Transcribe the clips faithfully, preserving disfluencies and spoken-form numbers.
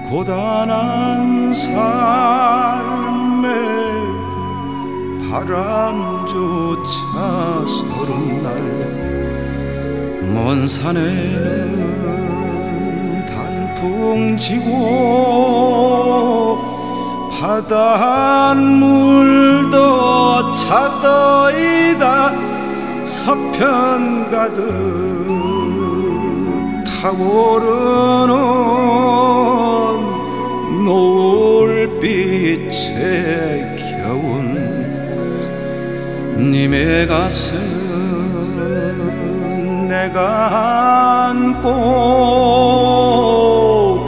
고단한 삶에 바람조차 서른 날 먼 산에는 단풍 지고 바닷물도 차더이다 서편 가득 타오르는 노을빛에 겨운 님의 가슴 내가 안고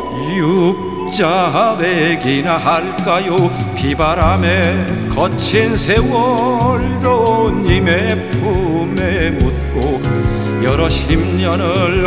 육자백이나 할까요. 비바람에 거친 세월도 님의 품에 묻고 여러 십년을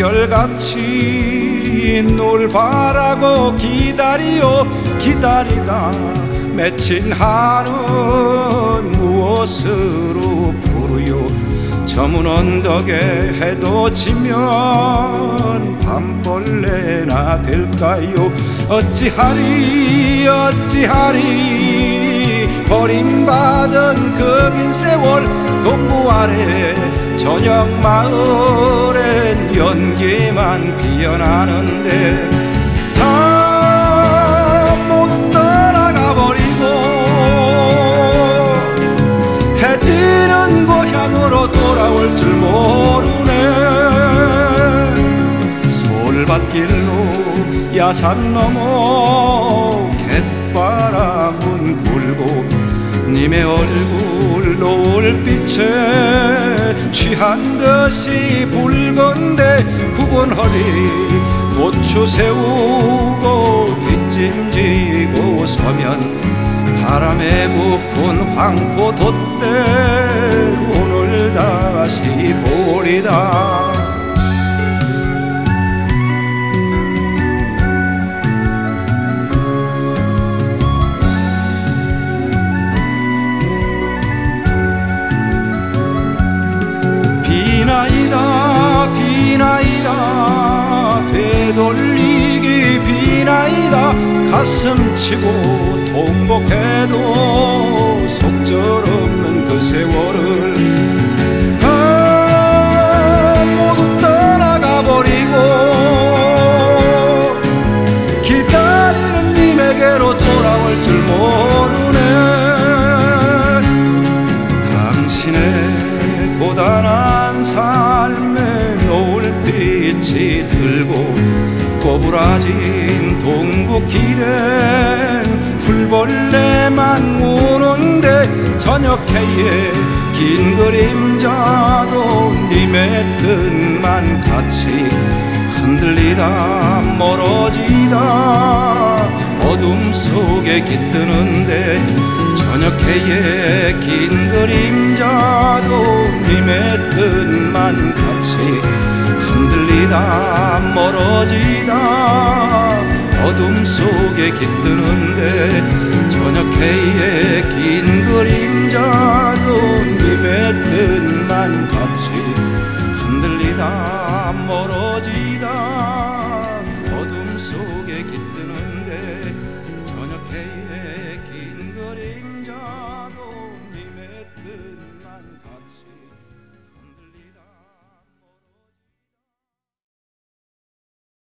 한결같이 늘 바라고 기다리오. 기다리다 맺힌 한은 무엇으로 부르요. 저문 언덕에 해도 지면 밤벌레나 될까요. 어찌하리 어찌하리 버림받은 그 긴 세월 동부 아래 저녁 마을엔 연기만 피어나는데 다 모두 떠나가 버리고 해지는 고향으로 돌아올 줄 모르네. 솔밭길로 야산 넘어 갯바람은 불고 님의 얼굴 노을빛에 취한 듯이 붉은데 굽은 허리 고추 세우고 뒷짐지고 서면 바람에 부푼 황포 돛대 오늘 다시 보리다. 비나이다 비나이다 되돌리기 비나이다. 가슴치고 통곡해도 속절없는 그 세월을 아, 모두 떠나가 버리고 기다리는 님에게로 돌아올 줄 모르네. 당신의 고단한 삶에 노을빛이 들고 꼬부라진 동국길엔 풀벌레만 우는데 저녁해에 긴 그림자도 님의 뜻만 같이 흔들리다 멀어지다 어둠 속에 깃드는데 저녁해에 긴 그림자도 님의 뜻만 같이 흔들리다 멀어지다 어둠 속에 깃드는데 저녁해에 긴 그림